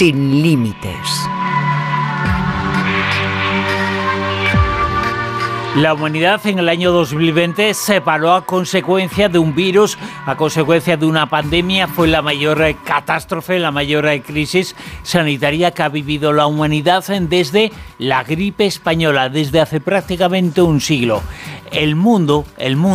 sin límites. La humanidad en el año 2020 se paró a consecuencia de un virus, a consecuencia de una pandemia. Fue la mayor catástrofe, la mayor crisis sanitaria que ha vivido la humanidad desde la gripe española, desde hace prácticamente un siglo. El mundo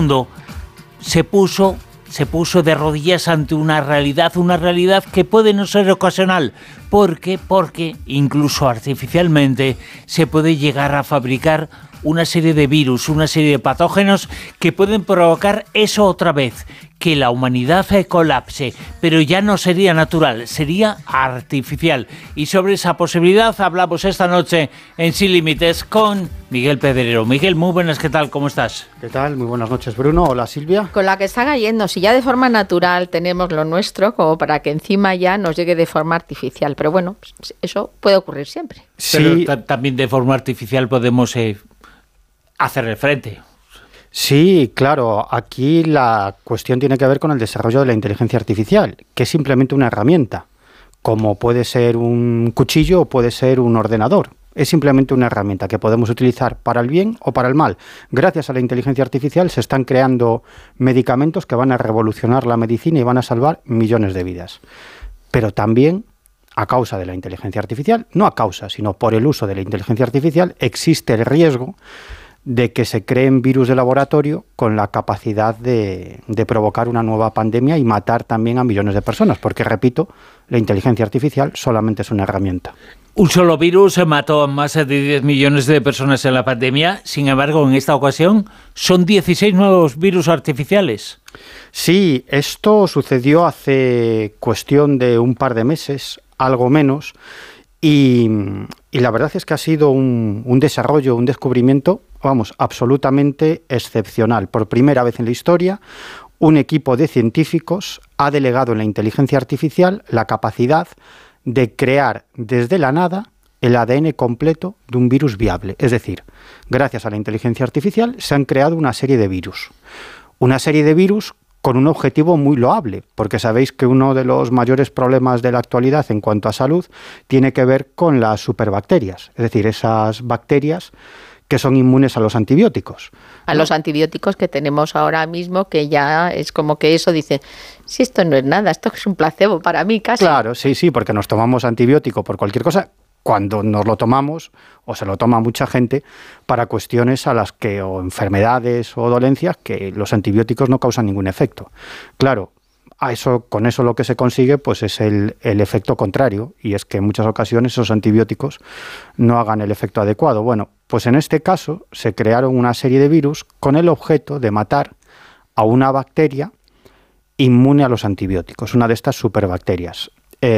se puso de rodillas ante una realidad que puede no ser ocasional, porque incluso artificialmente se puede llegar a fabricar una serie de virus, una serie de patógenos que pueden provocar eso otra vez, que la humanidad colapse, pero ya no sería natural, sería artificial. Y sobre esa posibilidad hablamos esta noche en Sin Límites con Miguel Pedrero. Miguel, muy buenas, ¿qué tal? ¿Cómo estás? ¿Qué tal? Muy buenas noches, Bruno. Hola, Silvia. Con la que está cayendo, si ya de forma natural tenemos lo nuestro, como para que encima ya nos llegue de forma artificial. Pero bueno, eso puede ocurrir siempre. Sí. Pero también de forma artificial podemos hacerle frente. Sí, claro. Aquí la cuestión tiene que ver con el desarrollo de la inteligencia artificial, que es simplemente una herramienta, como puede ser un cuchillo o puede ser un ordenador. Es simplemente una herramienta que podemos utilizar para el bien o para el mal. Gracias a la inteligencia artificial se están creando medicamentos que van a revolucionar la medicina y van a salvar millones de vidas. Pero también, a causa de la inteligencia artificial, no a causa, sino por el uso de la inteligencia artificial, existe el riesgo de que se creen virus de laboratorio con la capacidad de provocar una nueva pandemia y matar también a millones de personas, porque, repito, la inteligencia artificial solamente es una herramienta. Un solo virus mató a más de 10 millones de personas en la pandemia. Sin embargo, en esta ocasión son 16 nuevos virus artificiales. Sí, esto sucedió hace cuestión de un par de meses, algo menos, y la verdad es que ha sido un desarrollo, un descubrimiento, absolutamente excepcional. Por primera vez en la historia, un equipo de científicos ha delegado en la inteligencia artificial la capacidad de crear desde la nada el ADN completo de un virus viable. Es decir, gracias a la inteligencia artificial se han creado una serie de virus. Una serie de virus con un objetivo muy loable, porque sabéis que uno de los mayores problemas de la actualidad en cuanto a salud tiene que ver con las superbacterias, es decir, esas bacterias que son inmunes a los antibióticos. A los antibióticos que tenemos ahora mismo, que ya es como que eso dice, si esto no es nada, esto es un placebo para mí casi. Claro, sí, porque nos tomamos antibiótico por cualquier cosa, cuando nos lo tomamos, o se lo toma mucha gente, para cuestiones a las que, o enfermedades o dolencias, que los antibióticos no causan ningún efecto. Claro, con eso lo que se consigue pues es el efecto contrario, y es que en muchas ocasiones esos antibióticos no hagan el efecto adecuado. Bueno, pues en este caso se crearon una serie de virus con el objeto de matar a una bacteria inmune a los antibióticos, una de estas superbacterias.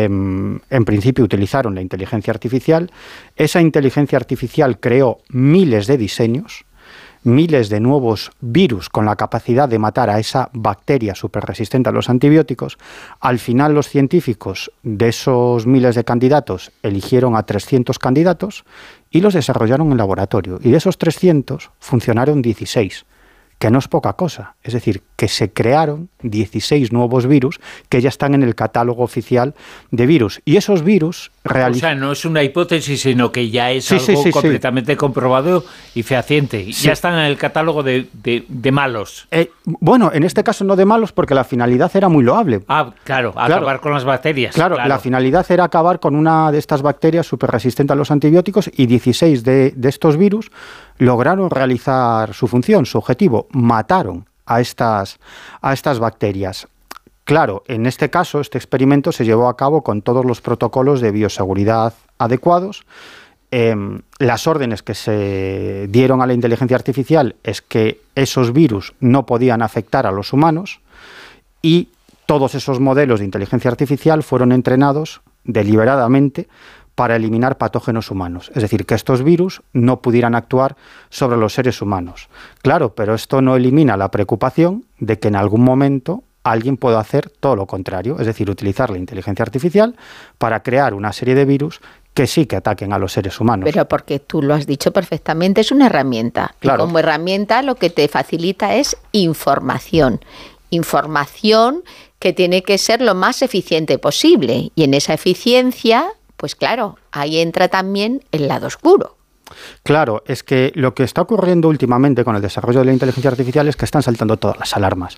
En principio utilizaron la inteligencia artificial. Esa inteligencia artificial creó miles de diseños, miles de nuevos virus con la capacidad de matar a esa bacteria superresistente a los antibióticos. Al final los científicos de esos miles de candidatos eligieron a 300 candidatos y los desarrollaron en laboratorio. Y de esos 300 funcionaron 16. Que no es poca cosa, es decir, que se crearon 16 nuevos virus que ya están en el catálogo oficial de virus. Y esos virus O sea, no es una hipótesis, sino que ya es algo completamente comprobado y fehaciente. Sí. Ya están en el catálogo de malos. Bueno, en este caso no de malos, porque la finalidad era muy loable. Claro, acabar con las bacterias. Claro, la finalidad era acabar con una de estas bacterias superresistentes a los antibióticos, y 16 de estos virus lograron realizar su función, su objetivo. Mataron a estas bacterias. Claro, en este caso, este experimento se llevó a cabo con todos los protocolos de bioseguridad adecuados. Las órdenes que se dieron a la inteligencia artificial es que esos virus no podían afectar a los humanos, y todos esos modelos de inteligencia artificial fueron entrenados deliberadamente para eliminar patógenos humanos, es decir, que estos virus no pudieran actuar sobre los seres humanos. Claro, pero esto no elimina la preocupación de que en algún momento alguien pueda hacer todo lo contrario, es decir, utilizar la inteligencia artificial para crear una serie de virus que sí que ataquen a los seres humanos. Pero porque tú lo has dicho perfectamente, es una herramienta. Claro. Y como herramienta lo que te facilita es información. Información que tiene que ser lo más eficiente posible. Y en esa eficiencia pues claro, ahí entra también el lado oscuro. Claro, es que lo que está ocurriendo últimamente con el desarrollo de la inteligencia artificial es que están saltando todas las alarmas,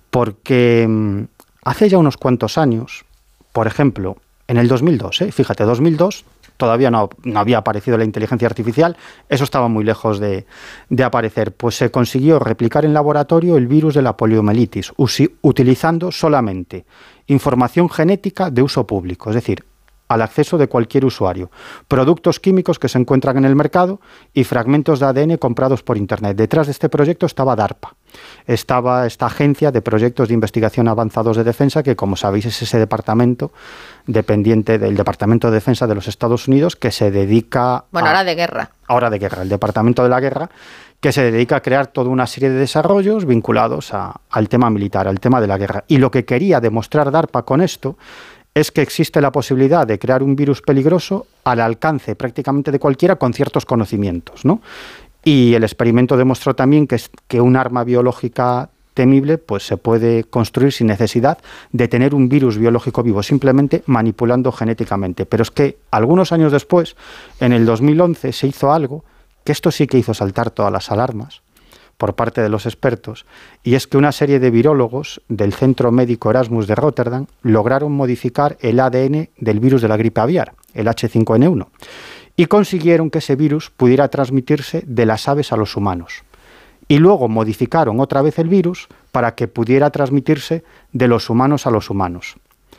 porque hace ya unos cuantos años, por ejemplo, en el 2002, fíjate, 2002, todavía no había aparecido la inteligencia artificial, eso estaba muy lejos de aparecer, pues se consiguió replicar en laboratorio el virus de la poliomielitis, utilizando solamente información genética de uso público, es decir, al acceso de cualquier usuario, productos químicos que se encuentran en el mercado y fragmentos de ADN comprados por Internet. Detrás de este proyecto estaba DARPA, estaba esta agencia de proyectos de investigación avanzados de defensa que, como sabéis, es ese departamento dependiente del Departamento de Defensa de los Estados Unidos que se dedica ahora de guerra. Ahora de guerra, el Departamento de la Guerra, que se dedica a crear toda una serie de desarrollos vinculados al tema militar, al tema de la guerra. Y lo que quería demostrar DARPA con esto es que existe la posibilidad de crear un virus peligroso al alcance prácticamente de cualquiera con ciertos conocimientos, ¿no? Y el experimento demostró también que un arma biológica temible pues se puede construir sin necesidad de tener un virus biológico vivo, simplemente manipulando genéticamente. Pero es que algunos años después, en el 2011, se hizo algo que esto sí que hizo saltar todas las alarmas por parte de los expertos, y es que una serie de virólogos del Centro Médico Erasmus de Rotterdam lograron modificar el ADN del virus de la gripe aviar, el H5N1, y consiguieron que ese virus pudiera transmitirse de las aves a los humanos. Y luego modificaron otra vez el virus para que pudiera transmitirse de los humanos a los humanos,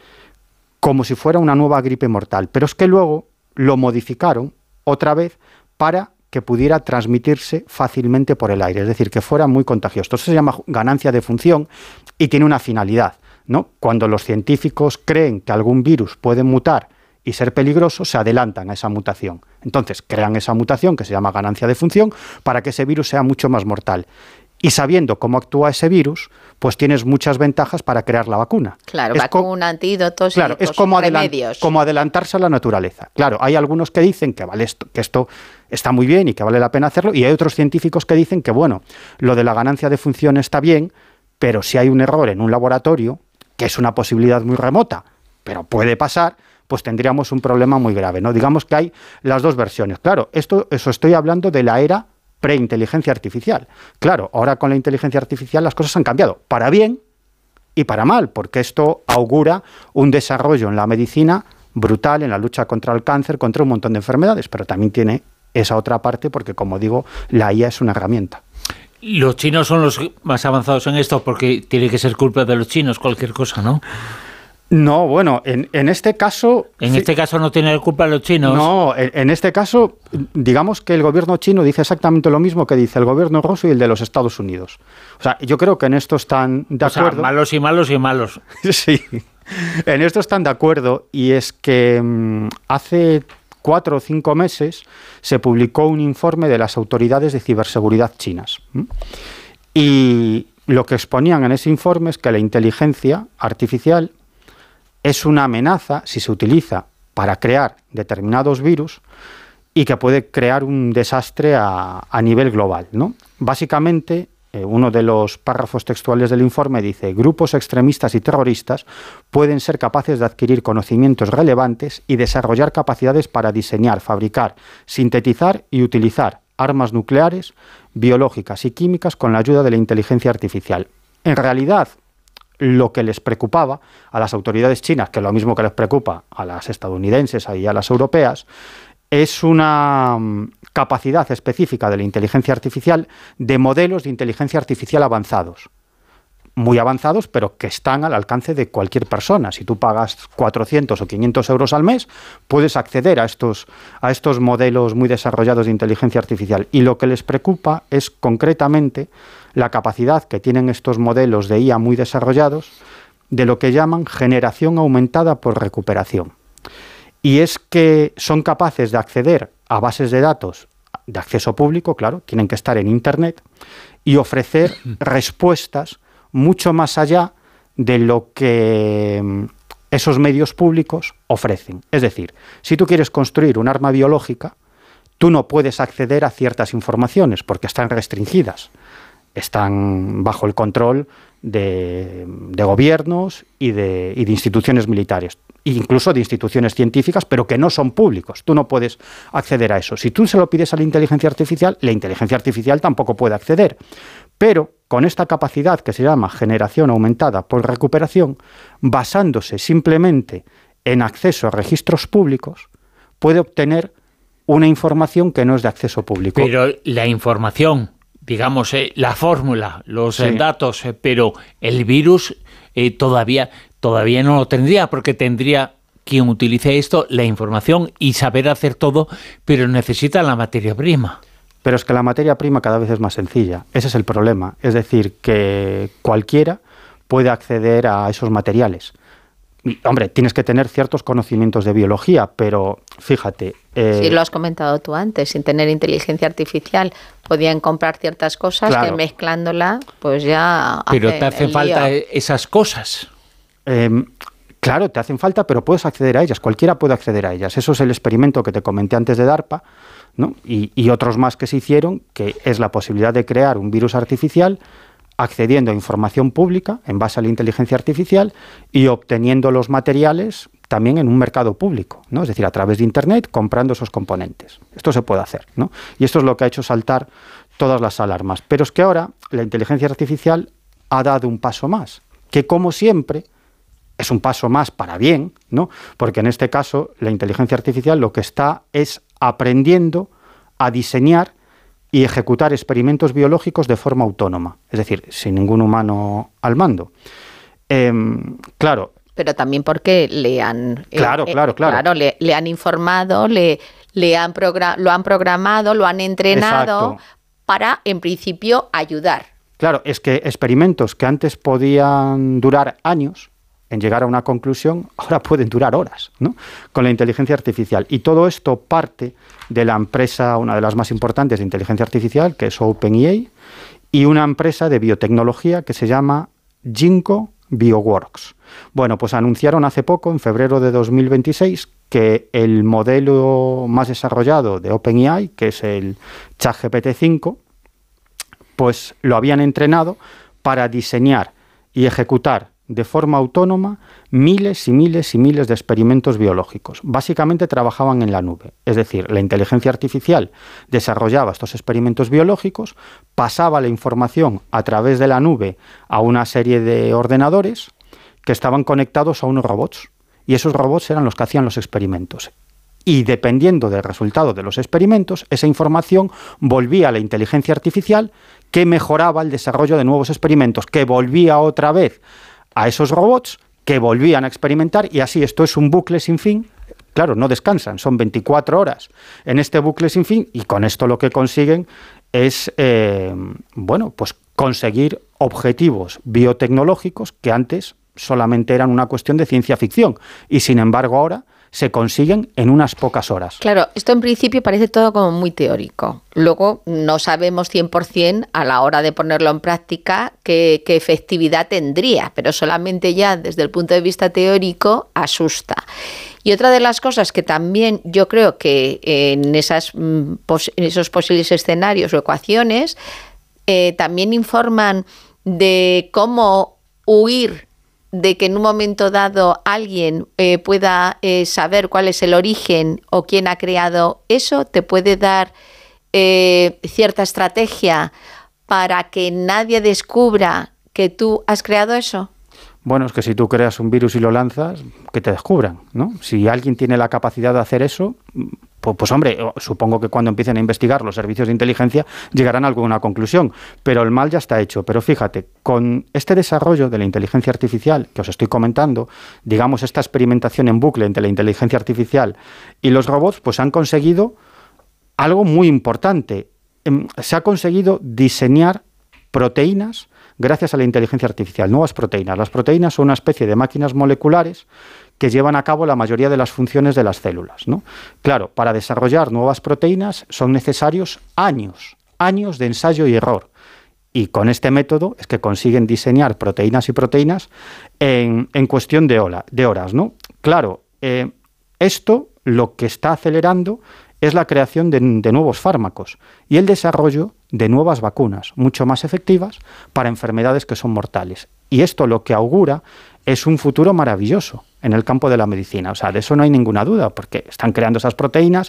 como si fuera una nueva gripe mortal. Pero es que luego lo modificaron otra vez para que pudiera transmitirse fácilmente por el aire, es decir, que fuera muy contagioso. Esto se llama ganancia de función y tiene una finalidad, ¿no? Cuando los científicos creen que algún virus puede mutar y ser peligroso, se adelantan a esa mutación. Entonces, crean esa mutación que se llama ganancia de función para que ese virus sea mucho más mortal. Y sabiendo cómo actúa ese virus, pues tienes muchas ventajas para crear la vacuna. Claro, vacuna, antídotos, claro, y es como remedios. Como adelantarse a la naturaleza. Claro, hay algunos que dicen que esto está muy bien y que vale la pena hacerlo, y hay otros científicos que dicen que, bueno, lo de la ganancia de función está bien, pero si hay un error en un laboratorio, que es una posibilidad muy remota, pero puede pasar, pues tendríamos un problema muy grave, ¿no? Digamos que hay las dos versiones. Claro, eso estoy hablando de la era preinteligencia artificial. Claro, ahora con la inteligencia artificial las cosas han cambiado, para bien y para mal, porque esto augura un desarrollo en la medicina brutal, en la lucha contra el cáncer, contra un montón de enfermedades, pero también tiene esa otra parte porque, como digo, la IA es una herramienta. Los chinos son los más avanzados en esto porque tiene que ser culpa de los chinos cualquier cosa, ¿no? No, bueno, en este caso... En este caso no tiene culpa los chinos. No, en este caso, digamos que el gobierno chino dice exactamente lo mismo que dice el gobierno ruso y el de los Estados Unidos. O sea, yo creo que en esto están de acuerdo. O sea, malos y malos y malos. Sí, en esto están de acuerdo, y es que hace 4 o 5 meses se publicó un informe de las autoridades de ciberseguridad chinas. Y lo que exponían en ese informe es que la inteligencia artificial es una amenaza si se utiliza para crear determinados virus y que puede crear un desastre a nivel global, ¿no? Básicamente, uno de los párrafos textuales del informe dice: grupos extremistas y terroristas pueden ser capaces de adquirir conocimientos relevantes y desarrollar capacidades para diseñar, fabricar, sintetizar y utilizar armas nucleares, biológicas y químicas con la ayuda de la inteligencia artificial. En realidad, lo que les preocupaba a las autoridades chinas, que es lo mismo que les preocupa a las estadounidenses y a las europeas, es una capacidad específica de la inteligencia artificial de modelos de inteligencia artificial avanzados. Muy avanzados, pero que están al alcance de cualquier persona. Si tú pagas 400 o 500 euros al mes, puedes acceder a estos modelos muy desarrollados de inteligencia artificial. Y lo que les preocupa es concretamente la capacidad que tienen estos modelos de IA muy desarrollados de lo que llaman generación aumentada por recuperación. Y es que son capaces de acceder a bases de datos de acceso público, claro, tienen que estar en Internet, y ofrecer respuestas mucho más allá de lo que esos medios públicos ofrecen. Es decir, si tú quieres construir un arma biológica, tú no puedes acceder a ciertas informaciones porque están restringidas. Están bajo el control de gobiernos y de instituciones militares. incluso de instituciones científicas, pero que no son públicos. Tú no puedes acceder a eso. Si tú se lo pides a la inteligencia artificial tampoco puede acceder. Pero con esta capacidad que se llama generación aumentada por recuperación, basándose simplemente en acceso a registros públicos, puede obtener una información que no es de acceso público. Pero la información, digamos, la fórmula, los datos, pero el virus todavía no lo tendría, porque tendría quien utilice esto, la información y saber hacer todo, pero necesita la materia prima. Pero es que la materia prima cada vez es más sencilla. Ese es el problema. Es decir, que cualquiera puede acceder a esos materiales. Y, hombre, tienes que tener ciertos conocimientos de biología, pero fíjate... Sí, lo has comentado tú antes. Sin tener inteligencia artificial podían comprar ciertas cosas, claro, que mezclándola, pues ya... Pero te hacen falta esas cosas. Claro, te hacen falta, pero puedes acceder a ellas. Cualquiera puede acceder a ellas. Eso es el experimento que te comenté antes de DARPA, ¿no? Y otros más que se hicieron, que es la posibilidad de crear un virus artificial accediendo a información pública en base a la inteligencia artificial y obteniendo los materiales también en un mercado público, ¿no? Es decir, a través de Internet, comprando esos componentes. Esto se puede hacer, ¿no? Y esto es lo que ha hecho saltar todas las alarmas. Pero es que ahora la inteligencia artificial ha dado un paso más, que como siempre es un paso más para bien, ¿no? Porque en este caso la inteligencia artificial lo que está es aprendiendo a diseñar y ejecutar experimentos biológicos de forma autónoma, es decir, sin ningún humano al mando. Claro. Pero también porque le han... Claro. Le han informado, lo han programado, lo han entrenado. Exacto. Para, en principio, ayudar. Claro, es que experimentos que antes podían durar años en llegar a una conclusión, ahora pueden durar horas, ¿no? Con la inteligencia artificial. Y todo esto parte de la empresa, una de las más importantes de inteligencia artificial, que es OpenAI, y una empresa de biotecnología que se llama Ginkgo Bioworks. Bueno, pues anunciaron hace poco, en febrero de 2026, que el modelo más desarrollado de OpenAI, que es el ChatGPT-5, pues lo habían entrenado para diseñar y ejecutar de forma autónoma miles y miles y miles de experimentos biológicos. Básicamente trabajaban en la nube, es decir, la inteligencia artificial desarrollaba estos experimentos biológicos, pasaba la información a través de la nube a una serie de ordenadores que estaban conectados a unos robots, y esos robots eran los que hacían los experimentos. Y dependiendo del resultado de los experimentos, esa información volvía a la inteligencia artificial, que mejoraba el desarrollo de nuevos experimentos, que volvía otra vez a esos robots, que volvían a experimentar, y así esto es un bucle sin fin. Claro, no descansan, son 24 horas en este bucle sin fin, y con esto lo que consiguen es, pues conseguir objetivos biotecnológicos que antes solamente eran una cuestión de ciencia ficción, y sin embargo ahora se consiguen en unas pocas horas. Claro, esto en principio parece todo como muy teórico. Luego no sabemos 100% a la hora de ponerlo en práctica qué efectividad tendría, pero solamente ya desde el punto de vista teórico asusta. Y otra de las cosas que también yo creo que en esos posibles escenarios o ecuaciones también informan de cómo huir de que en un momento dado alguien pueda saber cuál es el origen o quién ha creado eso, te puede dar cierta estrategia para que nadie descubra que tú has creado eso. Bueno, es que si tú creas un virus y lo lanzas, que te descubran, ¿no? Si alguien tiene la capacidad de hacer eso, pues hombre, supongo que cuando empiecen a investigar los servicios de inteligencia llegarán a alguna conclusión, pero el mal ya está hecho. Pero fíjate, con este desarrollo de la inteligencia artificial que os estoy comentando, digamos esta experimentación en bucle entre la inteligencia artificial y los robots, pues han conseguido algo muy importante. Se ha conseguido diseñar proteínas gracias a la inteligencia artificial, nuevas proteínas. Las proteínas son una especie de máquinas moleculares que llevan a cabo la mayoría de las funciones de las células, ¿no? Claro, para desarrollar nuevas proteínas son necesarios años de ensayo y error. Y con este método es que consiguen diseñar proteínas y proteínas en cuestión de horas, ¿no? Claro, esto lo que está acelerando es la creación de nuevos fármacos y el desarrollo de nuevas vacunas, mucho más efectivas para enfermedades que son mortales. Y esto lo que augura es un futuro maravilloso en el campo de la medicina. O sea, de eso no hay ninguna duda, porque están creando esas proteínas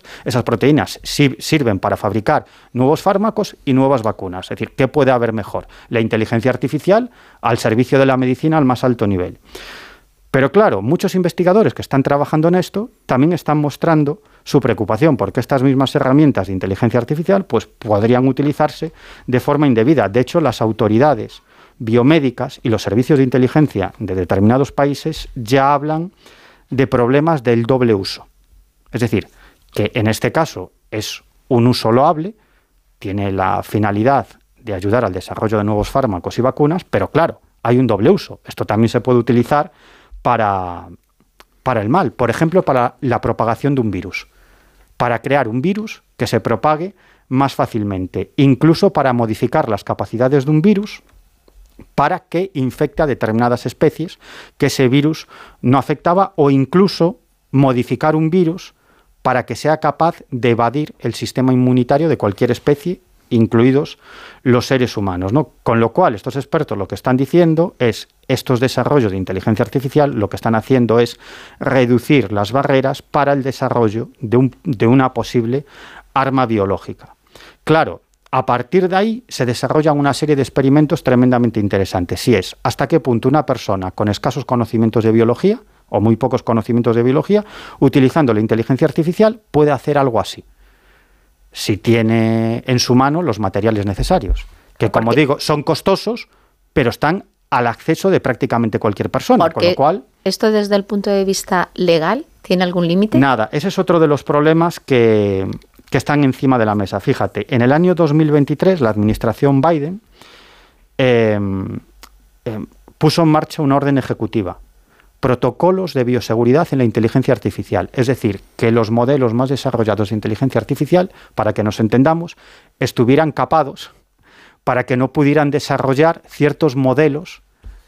sirven para fabricar nuevos fármacos y nuevas vacunas. Es decir, ¿qué puede haber mejor? La inteligencia artificial al servicio de la medicina al más alto nivel. Pero claro, muchos investigadores que están trabajando en esto también están mostrando su preocupación porque estas mismas herramientas de inteligencia artificial pues, podrían utilizarse de forma indebida. De hecho, las autoridades biomédicas y los servicios de inteligencia de determinados países ya hablan de problemas del doble uso. Es decir, que en este caso es un uso loable, tiene la finalidad de ayudar al desarrollo de nuevos fármacos y vacunas, pero claro, hay un doble uso. Esto también se puede utilizar para el mal, por ejemplo, para la propagación de un virus, para crear un virus que se propague más fácilmente, incluso para modificar las capacidades de un virus para que infecte a determinadas especies que ese virus no afectaba, o incluso modificar un virus para que sea capaz de evadir el sistema inmunitario de cualquier especie, incluidos los seres humanos, ¿no? Con lo cual, estos expertos lo que están diciendo es, estos desarrollos de inteligencia artificial lo que están haciendo es reducir las barreras para el desarrollo de una posible arma biológica. Claro, a partir de ahí se desarrollan una serie de experimentos tremendamente interesantes. Y es, ¿hasta qué punto una persona con escasos conocimientos de biología, o muy pocos conocimientos de biología, utilizando la inteligencia artificial, puede hacer algo así? Si tiene en su mano los materiales necesarios, que como digo, son costosos, pero están al acceso de prácticamente cualquier persona, con lo cual... ¿Esto desde el punto de vista legal tiene algún límite? Nada, ese es otro de los problemas que están encima de la mesa. Fíjate, en el año 2023 la administración Biden puso en marcha una orden ejecutiva, protocolos de bioseguridad en la inteligencia artificial. Es decir, que los modelos más desarrollados de inteligencia artificial, para que nos entendamos, estuvieran capados para que no pudieran desarrollar ciertos modelos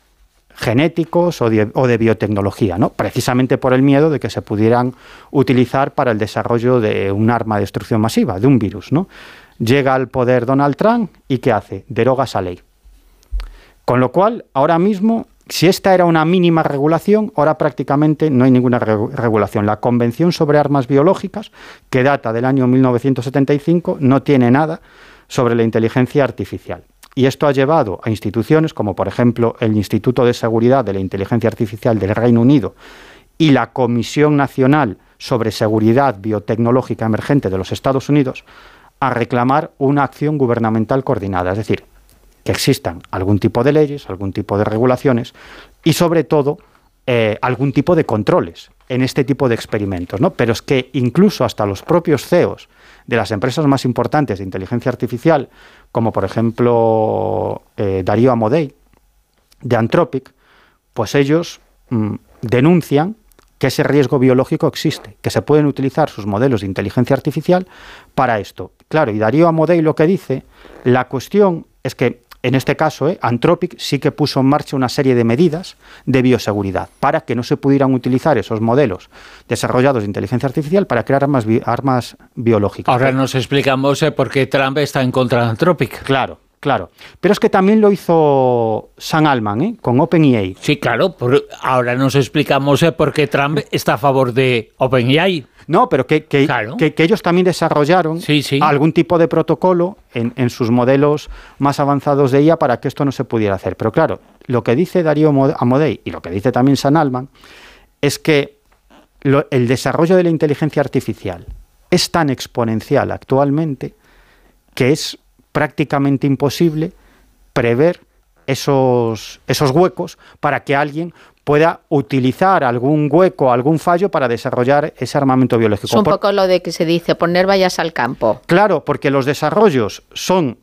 genéticos o de biotecnología, ¿no? Precisamente por el miedo de que se pudieran utilizar para el desarrollo de un arma de destrucción masiva, de un virus, ¿no? Llega al poder Donald Trump y ¿qué hace? Deroga esa ley. Con lo cual, ahora mismo, si esta era una mínima regulación, ahora prácticamente no hay ninguna regulación. La Convención sobre Armas Biológicas, que data del año 1975, no tiene nada sobre la inteligencia artificial. Y esto ha llevado a instituciones como, por ejemplo, el Instituto de Seguridad de la Inteligencia Artificial del Reino Unido y la Comisión Nacional sobre Seguridad Biotecnológica Emergente de los Estados Unidos, a reclamar una acción gubernamental coordinada. Es decir, que existan algún tipo de leyes, algún tipo de regulaciones y, sobre todo, algún tipo de controles en este tipo de experimentos, ¿no? Pero es que incluso hasta los propios CEOs de las empresas más importantes de inteligencia artificial, como por ejemplo Darío Amodei, de Anthropic, pues ellos denuncian que ese riesgo biológico existe, que se pueden utilizar sus modelos de inteligencia artificial para esto. Claro, y Darío Amodei lo que dice, la cuestión es que en este caso, Anthropic sí que puso en marcha una serie de medidas de bioseguridad para que no se pudieran utilizar esos modelos desarrollados de inteligencia artificial para crear armas biológicas. Ahora nos explicamos por qué Trump está en contra de Anthropic. Claro. Pero es que también lo hizo Sam Altman, con OpenAI. Sí, claro. Ahora nos explicamos por qué Trump está a favor de OpenAI. No, pero que ellos también desarrollaron algún tipo de protocolo en sus modelos más avanzados de IA para que esto no se pudiera hacer. Pero claro, lo que dice Darío Amodei y lo que dice también Sam Altman es que el desarrollo de la inteligencia artificial es tan exponencial actualmente que es prácticamente imposible prever esos huecos para que alguien pueda utilizar algún hueco, algún fallo para desarrollar ese armamento biológico. Es un poco lo de que se dice, poner vallas al campo. Claro, porque los desarrollos son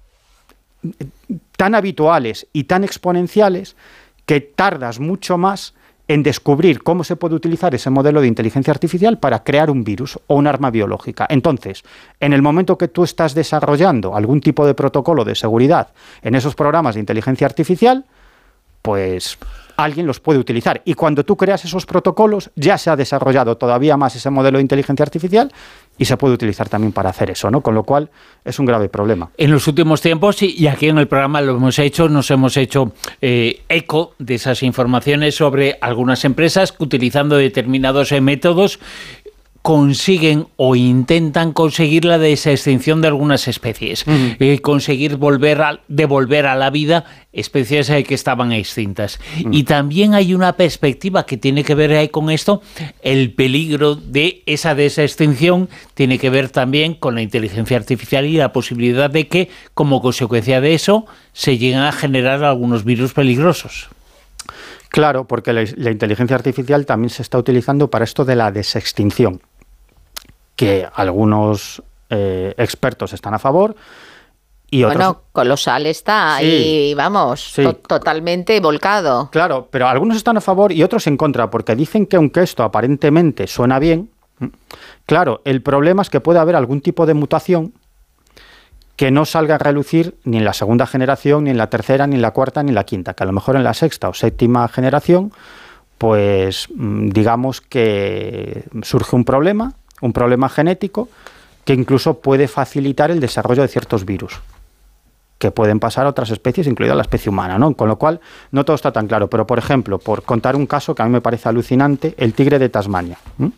tan habituales y tan exponenciales que tardas mucho más en descubrir cómo se puede utilizar ese modelo de inteligencia artificial para crear un virus o un arma biológica. Entonces, en el momento que tú estás desarrollando algún tipo de protocolo de seguridad en esos programas de inteligencia artificial, pues alguien los puede utilizar. Y cuando tú creas esos protocolos, ya se ha desarrollado todavía más ese modelo de inteligencia artificial y se puede utilizar también para hacer eso, ¿no? Con lo cual es un grave problema. En los últimos tiempos, y aquí en el programa nos hemos hecho eco de esas informaciones sobre algunas empresas que, utilizando determinados métodos, consiguen o intentan conseguir la desextinción de algunas especies, conseguir devolver a la vida especies que estaban extintas. Y también hay una perspectiva que tiene que ver con esto, el peligro de esa desextinción tiene que ver también con la inteligencia artificial y la posibilidad de que, como consecuencia de eso, se lleguen a generar algunos virus peligrosos. Claro, porque la inteligencia artificial también se está utilizando para esto de la desextinción, que algunos expertos están a favor y otros... Bueno, Colosal está ahí, vamos, totalmente volcado. Claro, pero algunos están a favor y otros en contra, porque dicen que aunque esto aparentemente suena bien, claro, el problema es que puede haber algún tipo de mutación que no salga a relucir ni en la segunda generación, ni en la tercera, ni en la cuarta, ni en la quinta, que a lo mejor en la sexta o séptima generación, pues digamos que surge un problema genético que incluso puede facilitar el desarrollo de ciertos virus que pueden pasar a otras especies, incluida la especie humana, ¿no? Con lo cual, no todo está tan claro. Pero, por ejemplo, por contar un caso que a mí me parece alucinante, el tigre de Tasmania.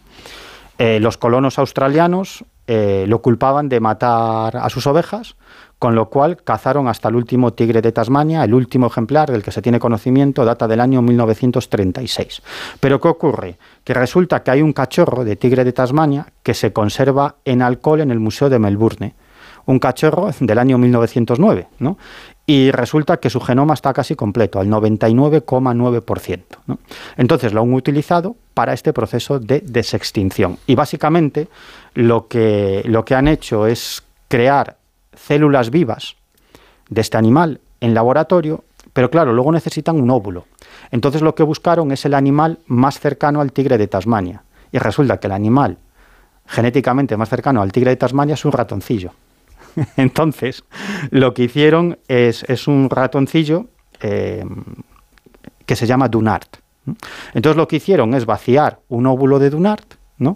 Los colonos australianos lo culpaban de matar a sus ovejas, con lo cual cazaron hasta el último tigre de Tasmania. El último ejemplar del que se tiene conocimiento data del año 1936. Pero ¿qué ocurre? Que resulta que hay un cachorro de tigre de Tasmania que se conserva en alcohol en el Museo de Melbourne. Un cachorro del año 1909, ¿no? Y resulta que su genoma está casi completo, al 99,9%, ¿no? Entonces lo han utilizado para este proceso de desextinción. Y básicamente lo que han hecho es crear células vivas de este animal en laboratorio, pero claro, luego necesitan un óvulo. Entonces lo que buscaron es el animal más cercano al tigre de Tasmania. Y resulta que el animal genéticamente más cercano al tigre de Tasmania es un ratoncillo. Entonces, lo que hicieron es un ratoncillo que se llama Dunart. Entonces, lo que hicieron es vaciar un óvulo de Dunart, ¿no?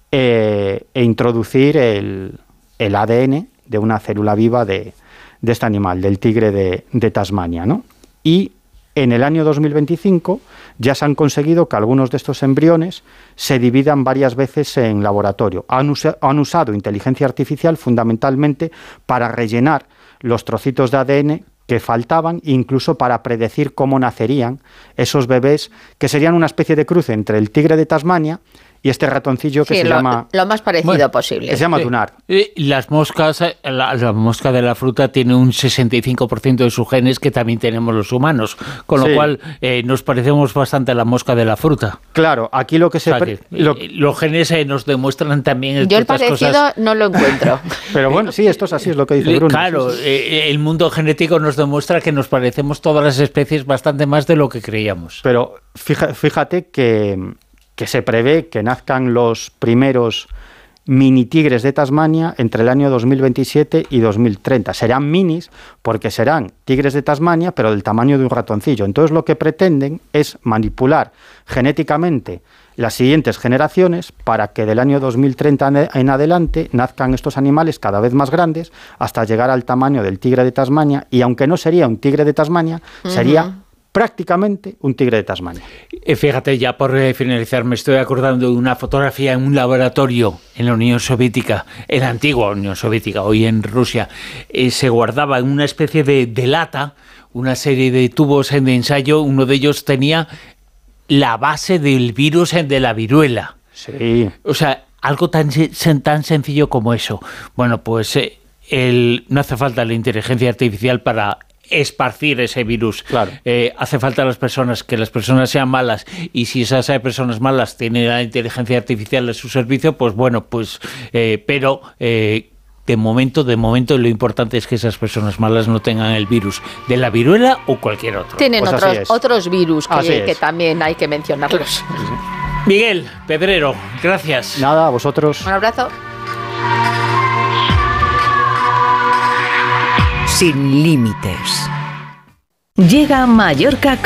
E introducir el ADN de una célula viva de este animal, del tigre de Tasmania, ¿no? Y en el año 2025 ya se han conseguido que algunos de estos embriones se dividan varias veces en laboratorio. Han usado inteligencia artificial fundamentalmente para rellenar los trocitos de ADN que faltaban, incluso para predecir cómo nacerían esos bebés, que serían una especie de cruce entre el tigre de Tasmania y este ratoncillo que se llama... Lo más parecido posible. Que se llama Dunart. Las moscas, la mosca de la fruta tiene un 65% de sus genes que también tenemos los humanos, con lo cual nos parecemos bastante a la mosca de la fruta. Claro, aquí lo que se... los genes nos demuestran también... Yo el parecido cosas. No lo encuentro. Pero bueno, sí, esto es así, es lo que dice Bruno. Claro, el mundo genético nos demuestra que nos parecemos todas las especies bastante más de lo que creíamos. Pero fíjate que se prevé que nazcan los primeros mini tigres de Tasmania entre el año 2027 y 2030. Serán minis porque serán tigres de Tasmania, pero del tamaño de un ratoncillo. Entonces lo que pretenden es manipular genéticamente las siguientes generaciones para que del año 2030 en adelante nazcan estos animales cada vez más grandes hasta llegar al tamaño del tigre de Tasmania, y aunque no sería un tigre de Tasmania, sería prácticamente un tigre de Tasmania. Fíjate, ya por finalizar, me estoy acordando de una fotografía en un laboratorio en la Unión Soviética, en la antigua Unión Soviética, hoy en Rusia. Se guardaba en una especie de lata una serie de tubos de ensayo. Uno de ellos tenía la base del virus de la viruela. Sí. O sea, algo tan sencillo como eso. Bueno, pues no hace falta la inteligencia artificial para esparcir ese virus. Claro. Hace falta que las personas sean malas, y si esas personas malas tienen la inteligencia artificial a su servicio, pues bueno, pero de momento lo importante es que esas personas malas no tengan el virus de la viruela o cualquier otro. Tienen otros virus que también hay que mencionarlos. Miguel Pedrero, gracias. Nada, a vosotros. Un abrazo. Sin límites. Llega a Mallorca